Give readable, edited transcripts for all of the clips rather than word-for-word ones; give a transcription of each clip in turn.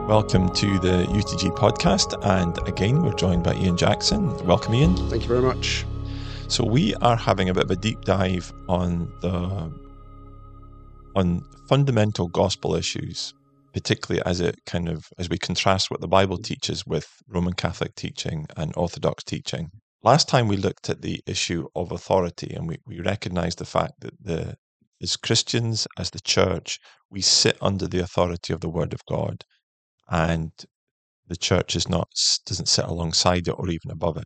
Welcome to the UTG podcast, and again we're joined by Ian Jackson. Welcome, Ian. Thank you very much. So we are having a bit of a deep dive on fundamental gospel issues, particularly as we contrast what the Bible teaches with Roman Catholic teaching and Orthodox teaching. Last time we looked at the issue of authority, and we recognized the fact that as Christians, as the church, we sit under the authority of the Word of God, and the church doesn't sit alongside it or even above it.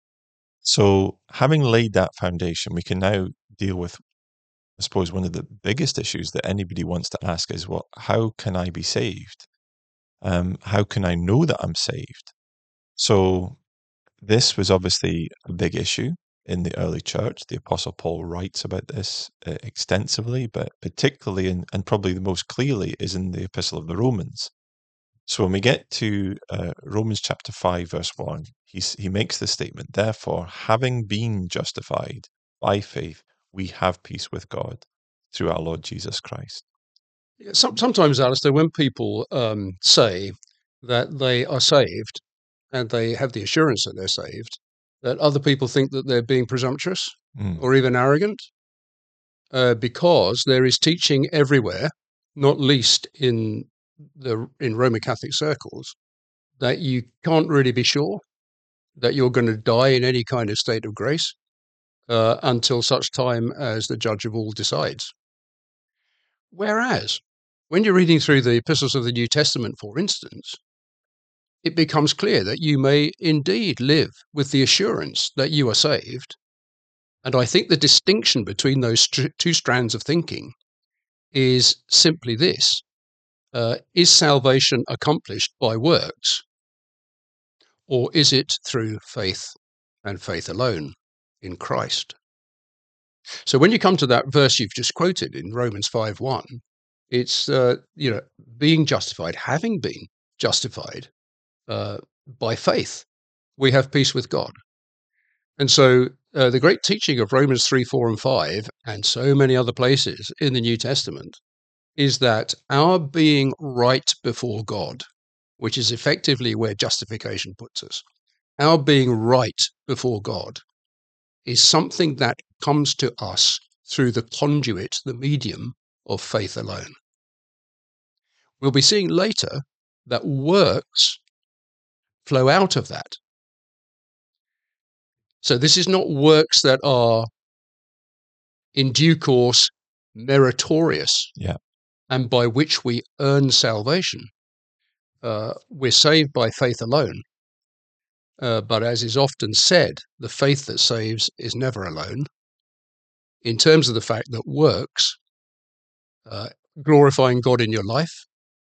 So having laid that foundation, we can now deal with, I suppose, one of the biggest issues that anybody wants to ask is, well, how can I be saved? How can I know that I'm saved? So this was obviously a big issue in the early church. The Apostle Paul writes about this extensively, but particularly and probably the most clearly is in the Epistle of the Romans. So when we get to Romans chapter 5, verse 1, he makes the statement, therefore, having been justified by faith, we have peace with God through our Lord Jesus Christ. Sometimes, Alistair, when people say that they are saved and they have the assurance that they're saved, that other people think that they're being presumptuous or even arrogant, because there is teaching everywhere, not least in Roman Catholic circles, that you can't really be sure that you're going to die in any kind of state of grace until such time as the judge of all decides. Whereas, when you're reading through the epistles of the New Testament, for instance, it becomes clear that you may indeed live with the assurance that you are saved. And I think the distinction between those two strands of thinking is simply this. Is salvation accomplished by works, or is it through faith and faith alone in Christ? So when you come to that verse you've just quoted in Romans 5:1, it's being justified, having been justified by faith, we have peace with God. And so the great teaching of Romans 3, 4, and 5, and so many other places in the New Testament, is that our being right before God, which is effectively where justification puts us, our being right before God is something that comes to us through the conduit, the medium of faith alone. We'll be seeing later that works flow out of that. So this is not works that are in due course meritorious. Yeah. And by which we earn salvation. We're saved by faith alone. But as is often said, the faith that saves is never alone. In terms of the fact that works, glorifying God in your life,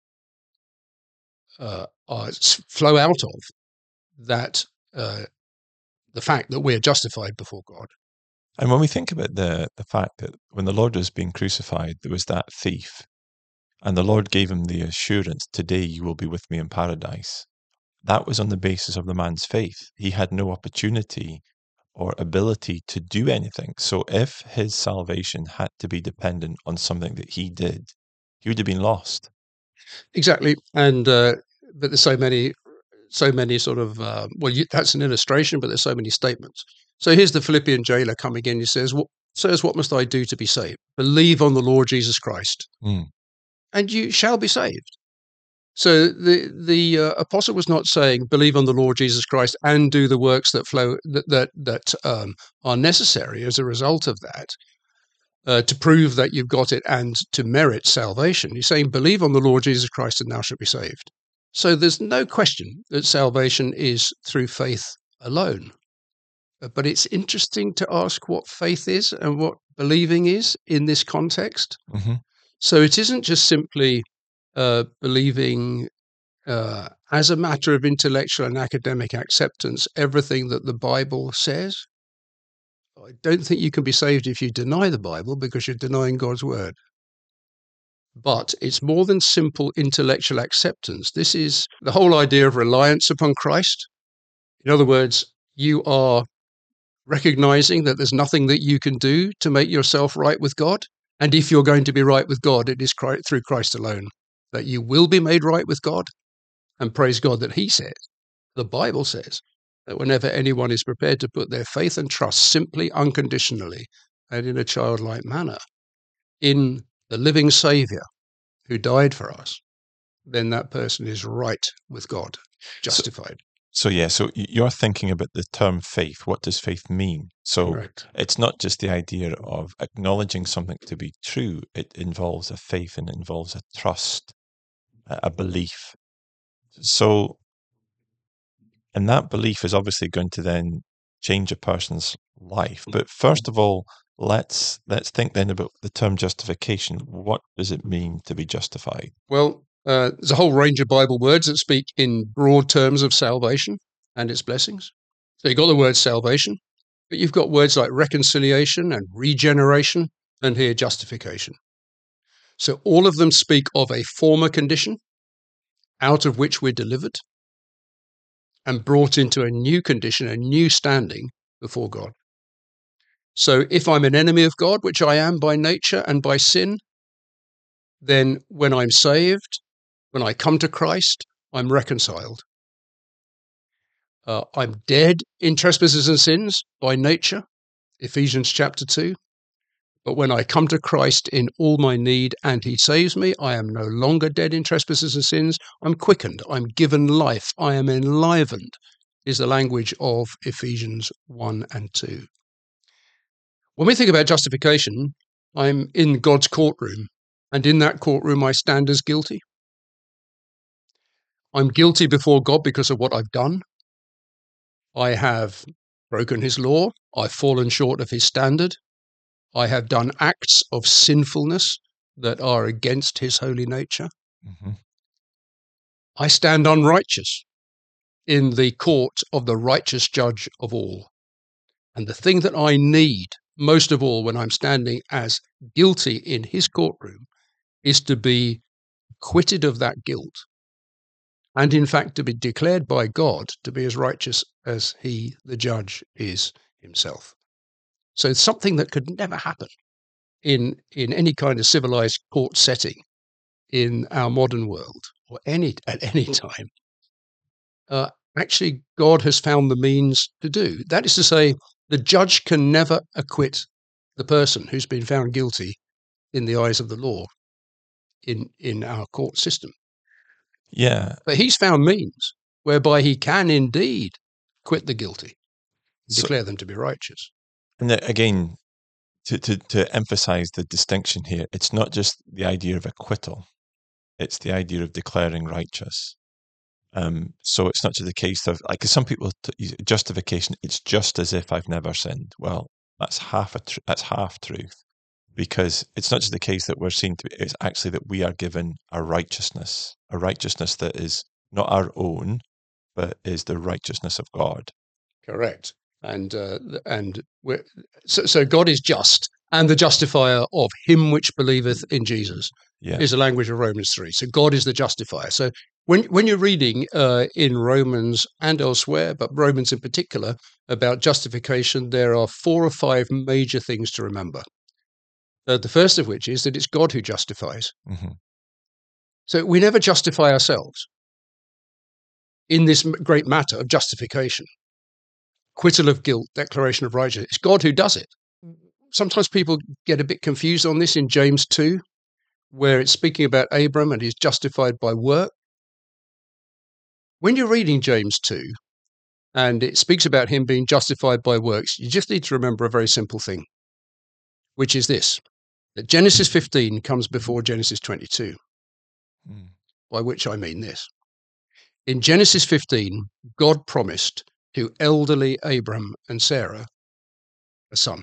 flow out of that, the fact that we're justified before God. And when we think about the fact that when the Lord was being crucified, there was that thief, and the Lord gave him the assurance, today you will be with me in paradise. That was on the basis of the man's faith. He had no opportunity or ability to do anything. So if his salvation had to be dependent on something that he did, he would have been lost. Exactly. And but there's so many sort of, that's an illustration, but there's so many statements. So here's the Philippian jailer coming in. He says, "Sirs, what must I do to be saved? Believe on the Lord Jesus Christ. And you shall be saved." So the apostle was not saying, believe on the Lord Jesus Christ and do the works that flow that are necessary as a result of that to prove that you've got it and to merit salvation. He's saying, believe on the Lord Jesus Christ and thou shalt be saved. So there's no question that salvation is through faith alone. But it's interesting to ask what faith is and what believing is in this context. Mm-hmm. So it isn't just simply believing as a matter of intellectual and academic acceptance everything that the Bible says. I don't think you can be saved if you deny the Bible, because you're denying God's word. But it's more than simple intellectual acceptance. This is the whole idea of reliance upon Christ. In other words, you are recognizing that there's nothing that you can do to make yourself right with God. And if you're going to be right with God, it is through Christ alone that you will be made right with God. And praise God that he says, the Bible says, that whenever anyone is prepared to put their faith and trust simply, unconditionally, and in a childlike manner in the living Saviour who died for us, then that person is right with God, justified. So you're thinking about the term faith. What does faith mean? So Correct. It's not just the idea of acknowledging something to be true. It involves a faith and it involves a trust, a belief. So, and that belief is obviously going to then change a person's life. But first of all, let's think then about the term justification. What does it mean to be justified? Well, there's a whole range of Bible words that speak in broad terms of salvation and its blessings. So you've got the word salvation, but you've got words like reconciliation and regeneration, and here justification. So all of them speak of a former condition out of which we're delivered and brought into a new condition, a new standing before God. So if I'm an enemy of God, which I am by nature and by sin, then when I'm saved, when I come to Christ, I'm reconciled. I'm dead in trespasses and sins by nature, Ephesians chapter 2. But when I come to Christ in all my need and he saves me, I am no longer dead in trespasses and sins. I'm quickened. I'm given life. I am enlivened, is the language of Ephesians 1 and 2. When we think about justification, I'm in God's courtroom, and in that courtroom I stand as guilty. I'm guilty before God because of what I've done. I have broken his law. I've fallen short of his standard. I have done acts of sinfulness that are against his holy nature. Mm-hmm. I stand unrighteous in the court of the righteous judge of all. And the thing that I need most of all when I'm standing as guilty in his courtroom is to be acquitted of that guilt, and in fact to be declared by God to be as righteous as he, the judge, is himself. So it's something that could never happen in any kind of civilized court setting in our modern world or at any time. Actually, God has found the means to do. That is to say, the judge can never acquit the person who's been found guilty in the eyes of the law in our court system. Yeah. But he's found means whereby he can indeed acquit the guilty, declare them to be righteous. And again, to emphasize the distinction here, it's not just the idea of acquittal, it's the idea of declaring righteous. So it's not just the case of, like, some people justification, it's just as if I've never sinned. Well, that's half truth, because it's not just the case that we're seen to be, it's actually that we are given a righteousness that is not our own, but is the righteousness of God. Correct. So God is just, and the justifier of him which believeth in Jesus is the language of Romans 3. So God is the justifier. So when you're reading in Romans and elsewhere, but Romans in particular, about justification, there are 4 or 5 major things to remember. The first of which is that it's God who justifies. Mm-hmm. So we never justify ourselves in this great matter of justification. Acquittal of guilt, declaration of righteousness. It's God who does it. Sometimes people get a bit confused on this in James 2, where it's speaking about Abram and he's justified by work. When you're reading James 2, and it speaks about him being justified by works, you just need to remember a very simple thing, which is this, that Genesis 15 comes before Genesis 22, by which I mean this. In Genesis 15, God promised to elderly Abram and Sarah a son.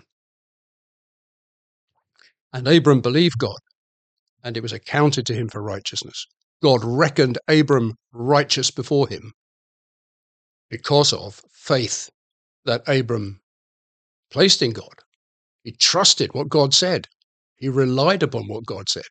And Abram believed God, and it was accounted to him for righteousness. God reckoned Abram righteous before him because of faith that Abram placed in God. He trusted what God said. He relied upon what God said.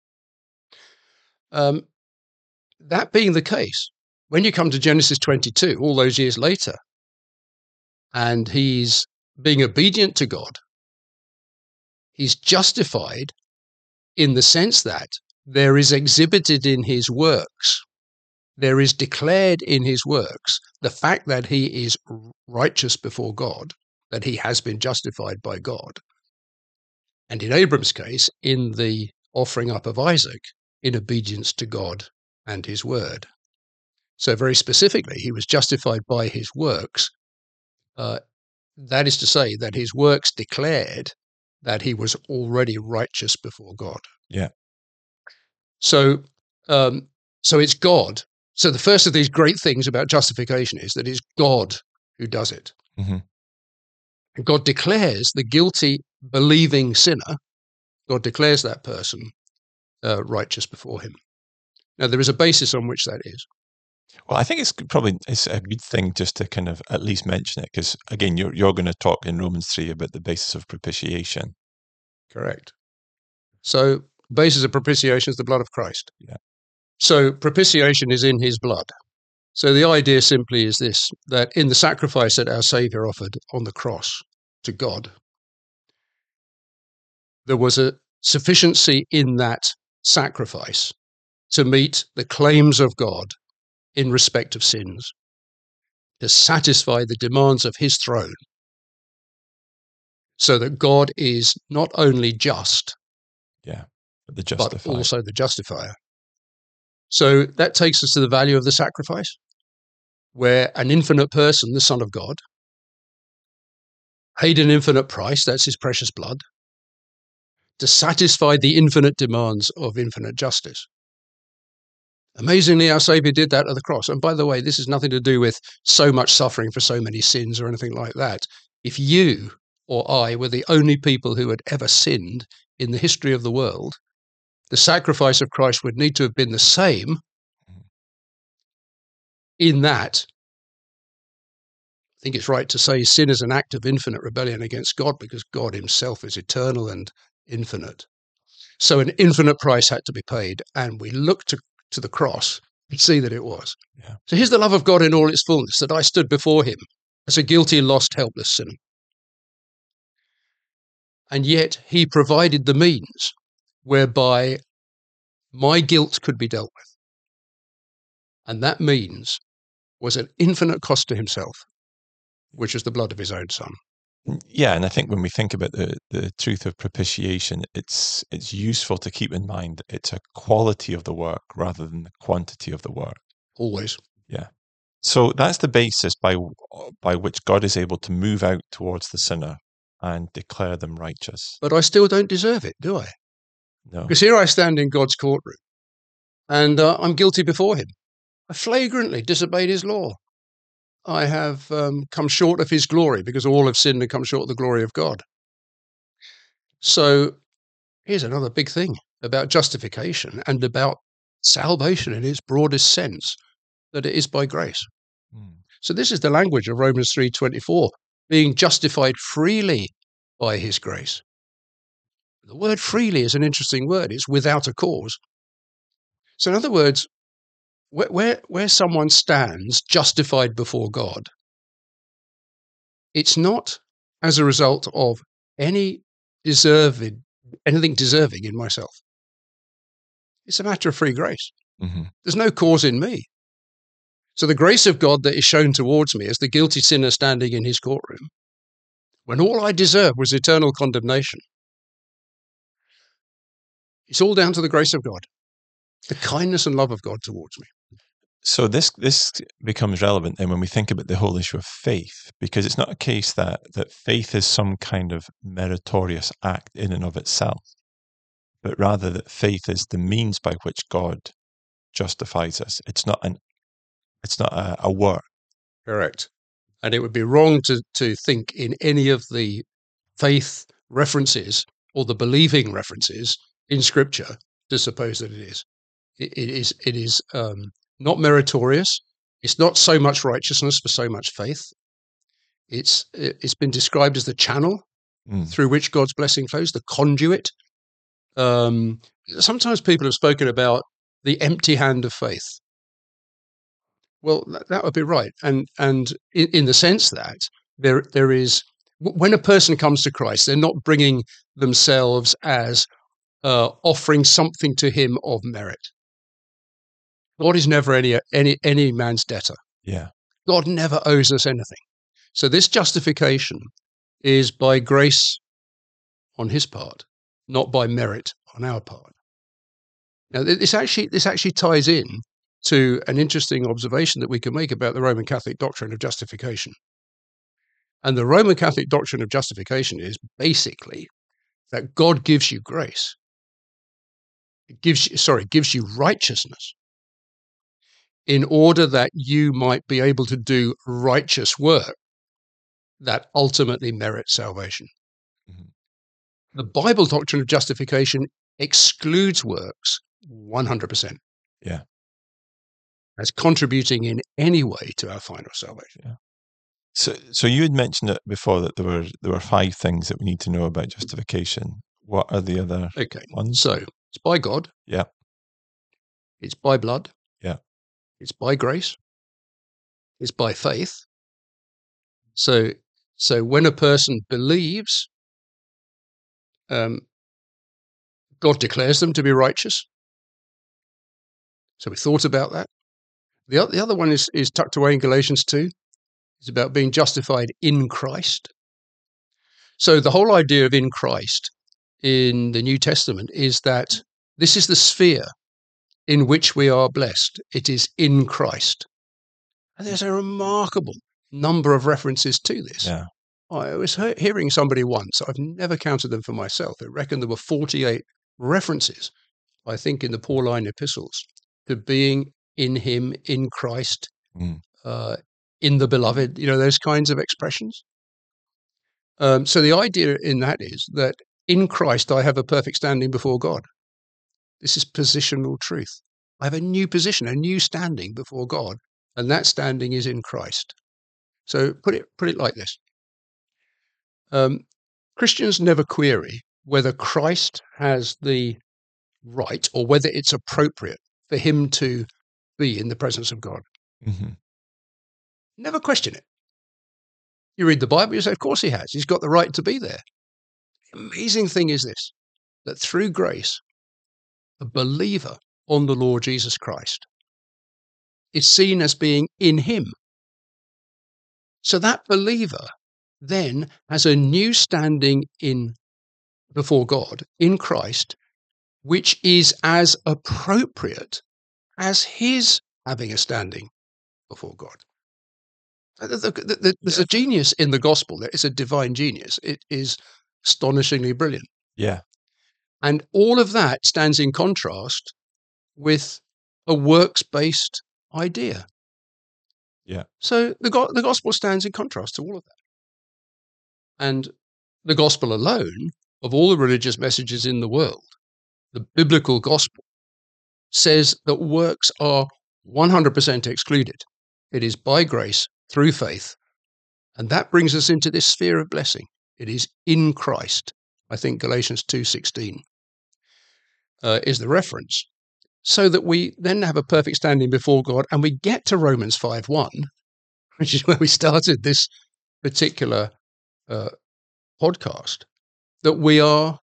That being the case, when you come to Genesis 22, all those years later, and he's being obedient to God, he's justified in the sense that there is exhibited in his works there is declared in his works the fact that he is righteous before God, that he has been justified by God. And in Abram's case, in the offering up of Isaac, in obedience to God and his word. So very specifically, he was justified by his works. That is to say that his works declared that he was already righteous before God. Yeah. So it's God. So the first of these great things about justification is that it's God who does it. Mm-hmm. And God declares the guilty, believing sinner, God declares that person righteous before him. Now, there is a basis on which that is. Well, I think it's a good thing just to kind of at least mention it, because again, you're going to talk in Romans 3 about the basis of propitiation. Correct. So, the basis of propitiation is the blood of Christ. Yeah. So, propitiation is in his blood. So, the idea simply is this, that in the sacrifice that our Saviour offered on the cross to God, there was a sufficiency in that sacrifice to meet the claims of God in respect of sins, to satisfy the demands of his throne, so that God is not only just, but also the justifier. So that takes us to the value of the sacrifice, where an infinite person, the Son of God, paid an infinite price, that's his precious blood, to satisfy the infinite demands of infinite justice. Amazingly, our Saviour did that at the cross. And by the way, this has nothing to do with so much suffering for so many sins or anything like that. If you or I were the only people who had ever sinned in the history of the world, the sacrifice of Christ would need to have been the same, in that I think it's right to say sin is an act of infinite rebellion against God, because God himself is eternal and infinite. So an infinite price had to be paid, and we look to the cross and see that it was. Yeah. So here's the love of God in all its fullness, that I stood before him as a guilty, lost, helpless sinner. And yet he provided the means whereby my guilt could be dealt with. And that means was an infinite cost to himself, which was the blood of his own son. Yeah, and I think when we think about the truth of propitiation, it's useful to keep in mind it's a quality of the work rather than the quantity of the work. Always. Yeah. So that's the basis by which God is able to move out towards the sinner and declare them righteous. But I still don't deserve it, do I? No. Because here I stand in God's courtroom, and I'm guilty before him. I flagrantly disobeyed his law. I have come short of his glory, because all have sinned and come short of the glory of God. So here's another big thing about justification and about salvation in its broadest sense, that it is by grace. So this is the language of Romans 3:24, being justified freely by his grace. The word freely is an interesting word. It's without a cause. So in other words, where someone stands justified before God, it's not as a result of anything deserving in myself. It's a matter of free grace. Mm-hmm. There's no cause in me. So the grace of God that is shown towards me as the guilty sinner standing in his courtroom, when all I deserve was eternal condemnation, it's all down to the grace of God, the kindness and love of God towards me. So this becomes relevant then when we think about the whole issue of faith, because it's not a case that faith is some kind of meritorious act in and of itself, but rather that faith is the means by which God justifies us. It's not a work. Correct. And it would be wrong to think in any of the faith references or the believing references in Scripture to suppose that it is. It is not meritorious. It's not so much righteousness for so much faith. It's been described as the channel through which God's blessing flows, the conduit. Sometimes people have spoken about the empty hand of faith. Well, that would be right, and in the sense that there is, when a person comes to Christ, they're not bringing themselves as offering something to him of merit. God is never any man's debtor. Yeah. God never owes us anything. So this justification is by grace on his part, not by merit on our part. Now, this actually ties in to an interesting observation that we can make about the Roman Catholic doctrine of justification. And the Roman Catholic doctrine of justification is basically that God gives you grace. It gives you righteousness in order that you might be able to do righteous work that ultimately merits salvation. Mm-hmm. The Bible doctrine of justification excludes works 100%. Yeah. As contributing in any way to our final salvation. Yeah. So you had mentioned it before that there were 5 things that we need to know about justification. What are the other ones? So it's by God. Yeah. It's by blood. Yeah. It's by grace. It's by faith. So when a person believes, God declares them to be righteous. So we thought about that. The other one is tucked away in Galatians 2. It's about being justified in Christ. So the whole idea of in Christ in the New Testament is that this is the sphere in which we are blessed. It is in Christ. And there's a remarkable number of references to this. Yeah. I was hearing somebody once, I've never counted them for myself. I reckon there were 48 references, I think, in the Pauline epistles to being in him, in Christ, in the beloved, those kinds of expressions. So the idea in that is that in Christ, I have a perfect standing before God. This is positional truth. I have a new position, a new standing before God, and that standing is in Christ. So put it like this. Christians never query whether Christ has the right or whether it's appropriate for him to be in the presence of God. Mm-hmm. Never question it. You read the Bible, you say, of course he has. He's got the right to be there. The amazing thing is this, that through grace, a believer on the Lord Jesus Christ is seen as being in him. So that believer then has a new standing before God in Christ, which is as appropriate as his having a standing before God. There's a genius in the gospel. There is a divine genius. It is astonishingly brilliant. Yeah. And all of that stands in contrast with a works-based idea. Yeah. So the gospel stands in contrast to all of that. And the gospel alone, of all the religious messages in the world, the biblical gospel says that works are 100% excluded. It is by grace through faith. And that brings us into this sphere of blessing. It is in Christ. I think Galatians 2:16 is the reference. So that we then have a perfect standing before God, and we get to Romans 5:1, which is where we started this particular podcast, that we are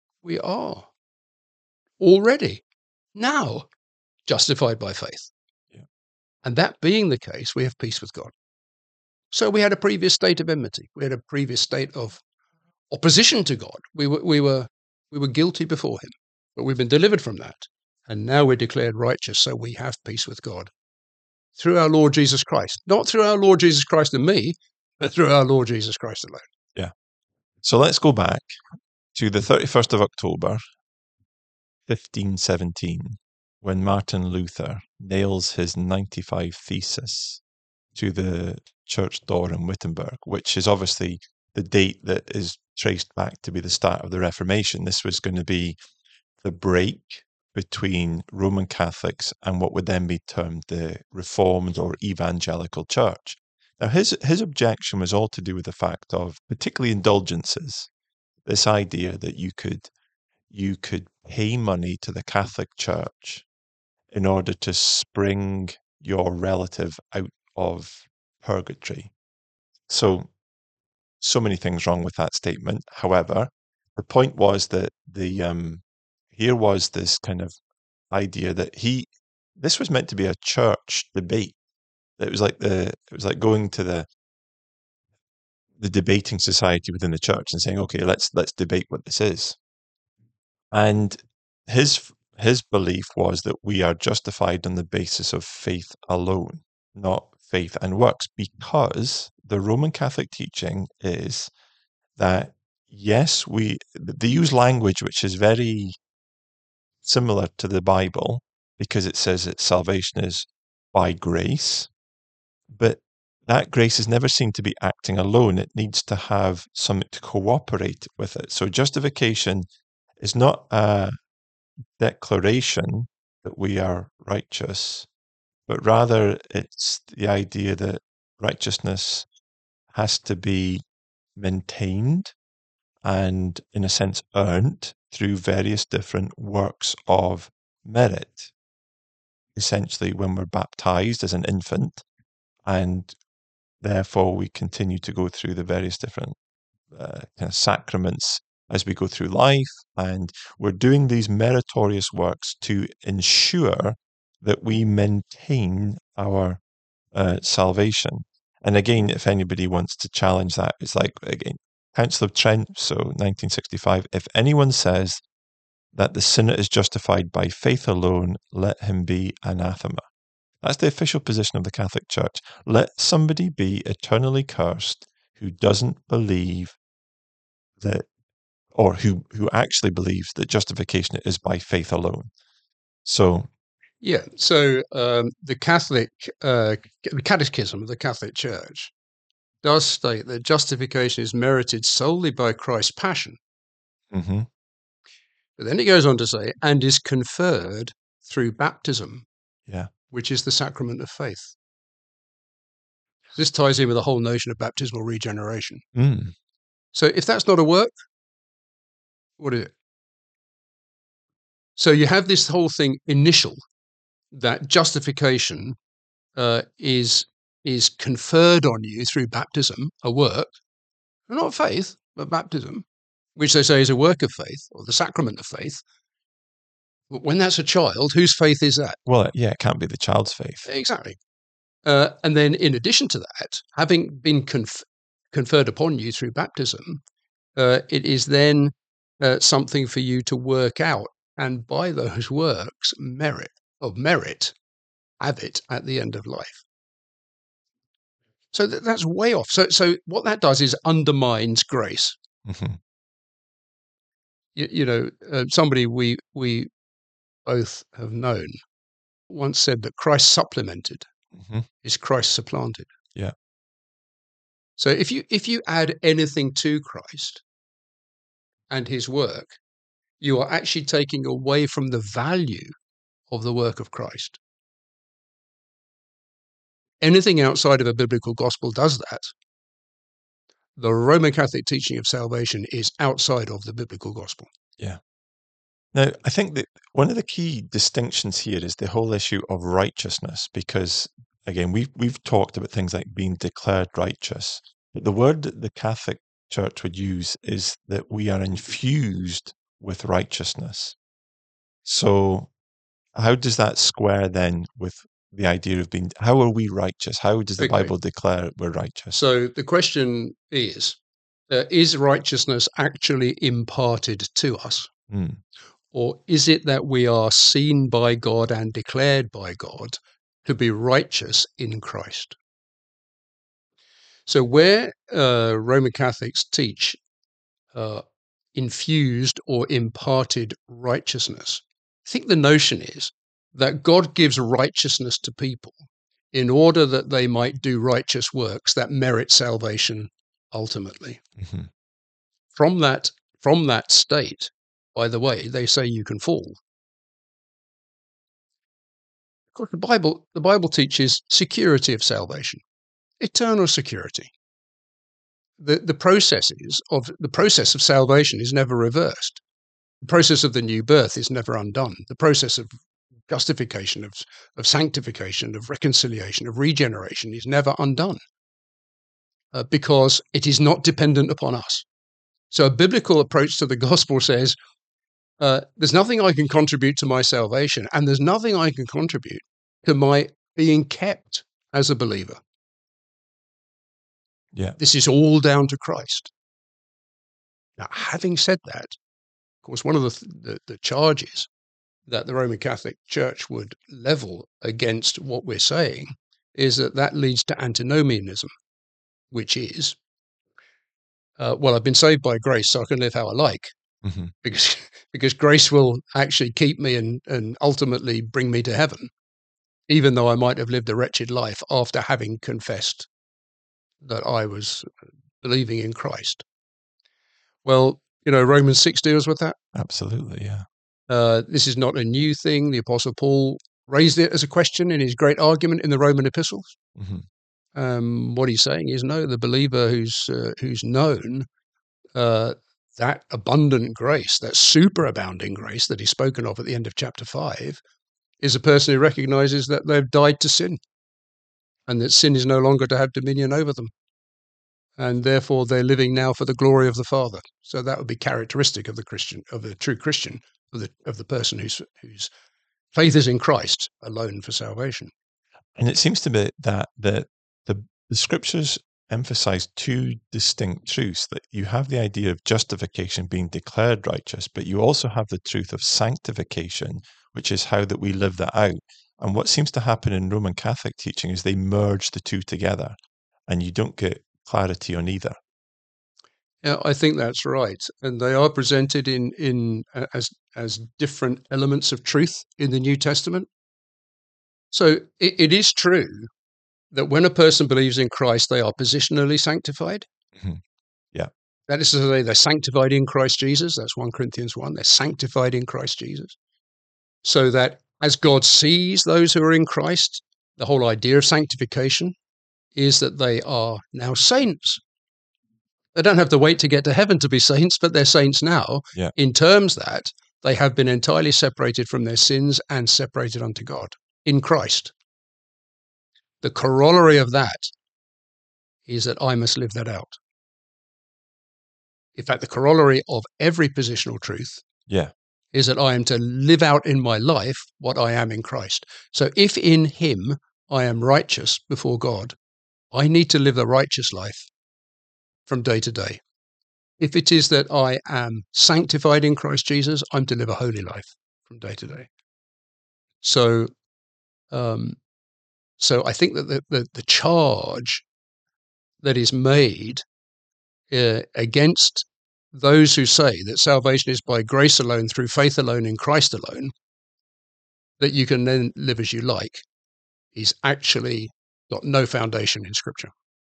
already now justified by faith. Yeah. And that being the case, we have peace with God. So we had a previous state of enmity. We had a previous state of opposition to God. We were guilty before him, but we've been delivered from that. And now we're declared righteous, so we have peace with God through our Lord Jesus Christ. Not through our Lord Jesus Christ and me, but through our Lord Jesus Christ alone. Yeah. So let's go back to the 31st of October, 1517, when Martin Luther nails his 95 Thesis to the church door in Wittenberg, which is obviously the date that is traced back to be the start of the Reformation. This was going to be the break between Roman Catholics and what would then be termed the Reformed or Evangelical Church. Now, his objection was all to do with the fact of, particularly indulgences, this idea that you could pay money to the Catholic Church in order to spring your relative out of purgatory. So many things wrong with that statement. However, the point was that here was this kind of idea that he this was meant to be a church debate. It was like going to the debating society within the church and saying, okay, let's debate what this is. And his belief was that we are justified on the basis of faith alone, not faith and works, because the Roman Catholic teaching is that, yes, they use language which is very similar to the Bible, because it says that salvation is by grace, but that grace is never seen to be acting alone. It needs to have something to cooperate with it. So justification is not a declaration that we are righteous, but rather it's the idea that righteousness has to be maintained and, in a sense, earned through various different works of merit. Essentially, when we're baptized as an infant, and therefore we continue to go through the various different kind of sacraments as we go through life, and we're doing these meritorious works to ensure that we maintain our salvation. And again, if anybody wants to challenge that, it's like, again, Council of Trent, so 1965, if anyone says that the sinner is justified by faith alone, let him be anathema. That's the official position of the Catholic Church. Let somebody be eternally cursed who doesn't believe that, or who actually believes that justification is by faith alone. So, yeah. So the Catechism of the Catholic Church does state that justification is merited solely by Christ's passion. Mm-hmm. But then it goes on to say, and is conferred through baptism, yeah, which is the sacrament of faith. This ties in with the whole notion of baptismal regeneration. So if that's not a work, what is it? So you have this whole thing initial, that justification is conferred on you through baptism, a work, not faith, but baptism, which they say is a work of faith, or the sacrament of faith. But when that's a child, whose faith is that? Well, yeah, it can't be the child's faith. Exactly. And then in addition to that, having been conferred upon you through baptism, it is then something for you to work out, and by those works, merit, have it at the end of life. So that's way off. So what that does is undermines grace. Mm-hmm. Somebody we both have known once said that Christ supplemented is Christ supplanted. Yeah. So if you add anything to Christ and his work, you are actually taking away from the value of the work of Christ. Anything outside of a biblical gospel does that. The Roman Catholic teaching of salvation is outside of the biblical gospel. Yeah. Now, I think that one of the key distinctions here is the whole issue of righteousness, because, again, we've talked about things like being declared righteous. But the word that the Catholic Church would use is that we are infused with righteousness. So how does that square then with the idea of being, how are we righteous? How does the Bible declare we're righteous? So the question is righteousness actually imparted to us? Or is it that we are seen by God and declared by God to be righteous in Christ? So where Roman Catholics teach infused or imparted righteousness, I think the notion is that God gives righteousness to people in order that they might do righteous works that merit salvation ultimately. Mm-hmm. From that state, by the way, they say you can fall. Of course, the Bible teaches security of salvation, eternal security. The process of salvation is never reversed. The process of the new birth is never undone. The process of justification, of sanctification, of reconciliation, of regeneration is never undone because it is not dependent upon us. So a biblical approach to the gospel says there's nothing I can contribute to my salvation, and there's nothing I can contribute to my being kept as a believer. Yeah. This is all down to Christ. Now, having said that, of course, one of the charges that the Roman Catholic Church would level against what we're saying is that leads to antinomianism, which is, well, I've been saved by grace, so I can live how I like, Mm-hmm. because grace will actually keep me and ultimately bring me to heaven, even though I might have lived a wretched life after having confessed that I was believing in Christ. Well, Romans 6 deals with that. Absolutely, yeah. This is not a new thing. The Apostle Paul raised it as a question in his great argument in the Roman epistles. Mm-hmm. What he's saying is, no, the believer who's known that abundant grace, that superabounding grace that he's spoken of at the end of chapter 5, is a person who recognizes that they've died to sin and that sin is no longer to have dominion over them. And therefore they're living now for the glory of the Father. So that would be characteristic of the Christian, of the true Christian, of the person whose faith is in Christ alone for salvation. And it seems to be that the scriptures emphasize two distinct truths, that you have the idea of justification, being declared righteous, but you also have the truth of sanctification, which is how that we live that out. And what seems to happen in Roman Catholic teaching is they merge the two together, and you don't get clarity on either. Yeah, I think that's right, and they are presented as different elements of truth in the New Testament. So it is true that when a person believes in Christ, they are positionally sanctified. Mm-hmm. Yeah. That is to say, they're sanctified in Christ Jesus. That's 1 Corinthians 1. They're sanctified in Christ Jesus. So that as God sees those who are in Christ, the whole idea of sanctification is that they are now saints. They don't have to wait to get to heaven to be saints, but they're saints now, Yeah. in terms that they have been entirely separated from their sins and separated unto God in Christ. The corollary of that is that I must live that out. In fact, the corollary of every positional truth is that I am to live out in my life what I am in Christ. So if in him I am righteous before God, I need to live a righteous life from day to day. If it is that I am sanctified in Christ Jesus, I'm to live a holy life from day to day. So I think that the charge that is made against those who say that salvation is by grace alone, through faith alone, in Christ alone, that you can then live as you like, is actually got no foundation in Scripture.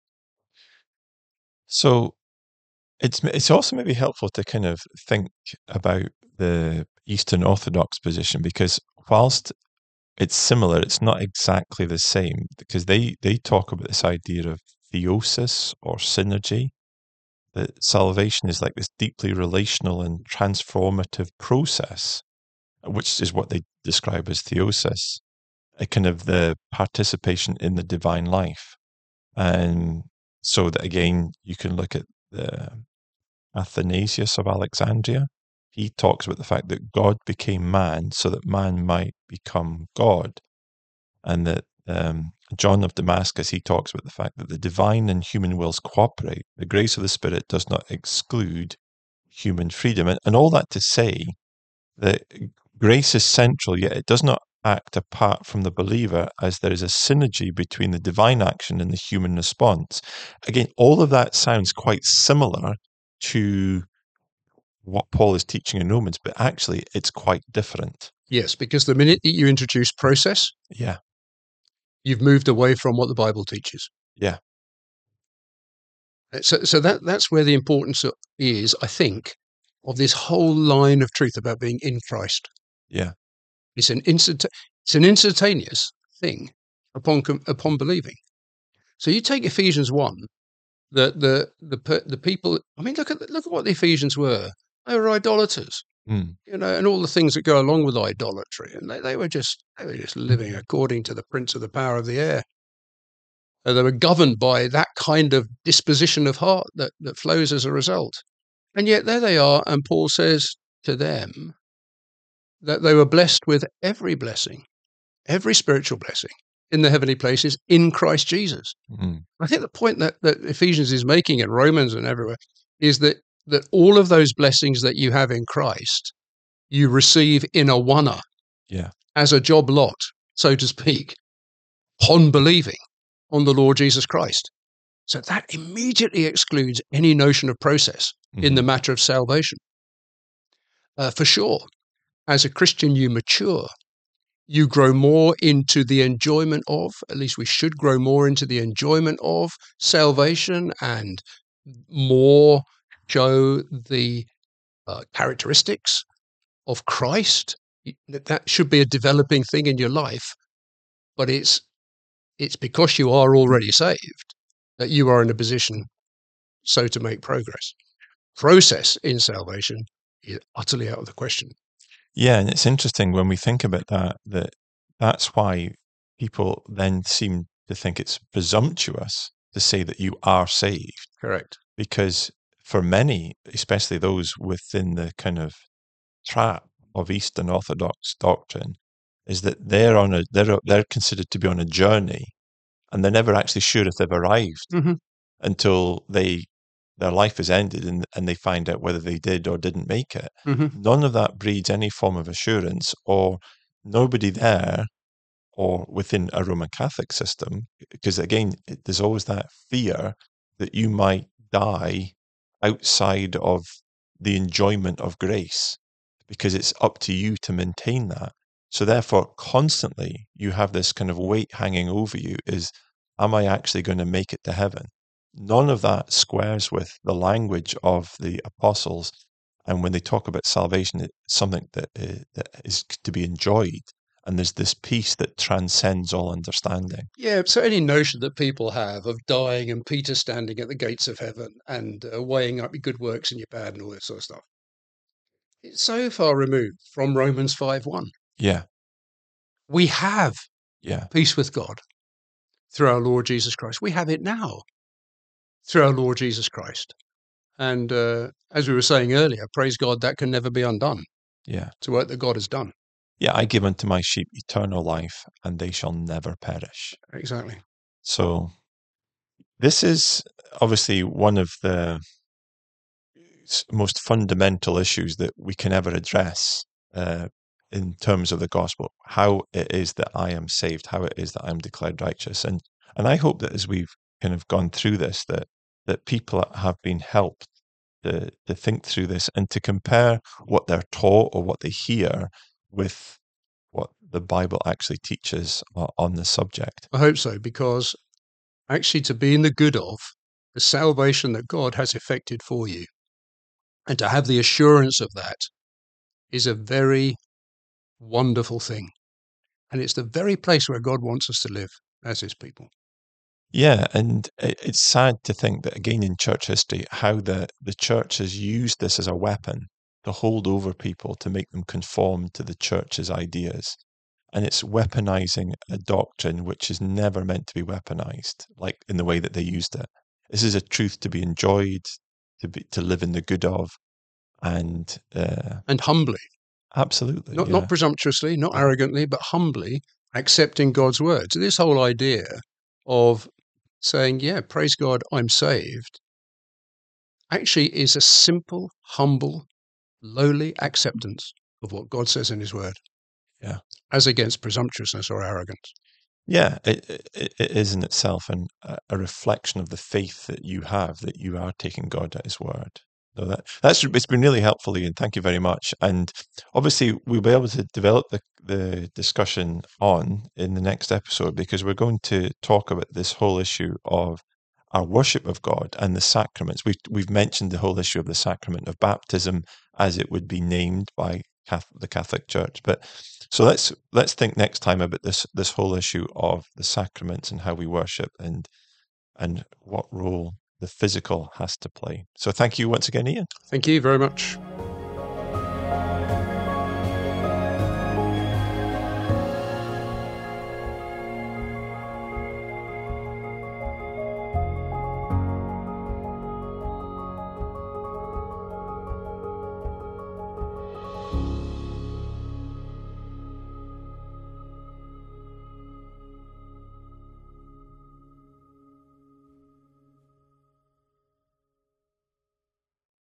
So it's also maybe helpful to kind of think about the Eastern Orthodox position, because whilst it's similar, it's not exactly the same, because they talk about this idea of theosis or synergy, that salvation is like this deeply relational and transformative process, which is what they describe as theosis, a kind of the participation in the divine life. And so that, again, you can look at the Athanasius of Alexandria. He talks about the fact that God became man so that man might become God. And that John of Damascus, he talks about the fact that the divine and human wills cooperate. The grace of the Spirit does not exclude human freedom. And all that to say that grace is central, yet it does not act apart from the believer, as there is a synergy between the divine action and the human response. Again, all of that sounds quite similar to what Paul is teaching in Romans, but actually it's quite different. Yes, because the minute that you introduce process, you've moved away from what the Bible teaches. Yeah. So that's where the importance is, I think, of this whole line of truth about being in Christ. Yeah. It's an instantaneous thing upon believing. So you take Ephesians 1, the people. I mean, look at what the Ephesians were. They were idolaters, and all the things that go along with idolatry, and they were just living according to the prince of the power of the air. They were governed by that kind of disposition of heart that flows as a result. And yet there they are, and Paul says to them, that they were blessed with every blessing, every spiritual blessing in the heavenly places in Christ Jesus. Mm. I think the point that Ephesians is making and Romans and everywhere is that all of those blessings that you have in Christ, you receive in a one-er, as a job lot, so to speak, upon believing on the Lord Jesus Christ. So that immediately excludes any notion of process in the matter of salvation. For sure, as a Christian, you mature. You grow more into the enjoyment of, at least we should grow more into the enjoyment of salvation and more show the characteristics of Christ. That should be a developing thing in your life, but it's because you are already saved that you are in a position so to make progress. Process in salvation is utterly out of the question. Yeah, and it's interesting when we think about that's why people then seem to think it's presumptuous to say that you are saved. Correct. Because for many, especially those within the kind of trap of Eastern Orthodox doctrine, is that they're considered to be on a journey, and they're never actually sure if they've arrived until their life is ended and they find out whether they did or didn't make it. None of that breeds any form of assurance, or nobody there or within a Roman Catholic system, because again, there's always that fear that you might die outside of the enjoyment of grace, because it's up to you to maintain that. So therefore, constantly you have this kind of weight hanging over you is, am I actually going to make it to heaven? None of that squares with the language of the apostles. And when they talk about salvation, it's something that is to be enjoyed. And there's this peace that transcends all understanding. Yeah, so any notion that people have of dying and Peter standing at the gates of heaven and weighing up your good works and your bad and all that sort of stuff, it's so far removed from Romans 5:1. Yeah. We have peace with God through our Lord Jesus Christ. We have it now through our Lord Jesus Christ. And as we were saying earlier, praise God, that can never be undone. Yeah. It's the work that God has done. Yeah, I give unto my sheep eternal life, and they shall never perish. Exactly. So this is obviously one of the most fundamental issues that we can ever address in terms of the gospel, how it is that I am saved, how it is that I'm declared righteous. And I hope that as we've kind of gone through this, that people have been helped to think through this and to compare what they're taught or what they hear with what the Bible actually teaches on the subject. I hope so, because actually to be in the good of the salvation that God has effected for you and to have the assurance of that is a very wonderful thing. And it's the very place where God wants us to live as his people. Yeah, and it's sad to think that, again, in church history, how the church has used this as a weapon to hold over people, to make them conform to the church's ideas. And it's weaponizing a doctrine which is never meant to be weaponized, like in the way that they used it. This is a truth to be enjoyed, to live in the good of, and humbly. Absolutely. Not presumptuously, not arrogantly, but humbly accepting God's word. So this whole idea of saying, yeah, praise God, I'm saved, actually is a simple, humble, lowly acceptance of what God says in his word. Yeah. As against presumptuousness or arrogance. Yeah, it is in itself a reflection of the faith that you have, that you are taking God at his word. So it's been really helpful, Ian. Thank you very much. And obviously we'll be able to develop the discussion on in the next episode, because we're going to talk about this whole issue of our worship of God and the sacraments. We've mentioned the whole issue of the sacrament of baptism as it would be named by the Catholic Church. But so let's think next time about this whole issue of the sacraments and how we worship and what role the physical has to play. So thank you once again, Ian. Thank you very much.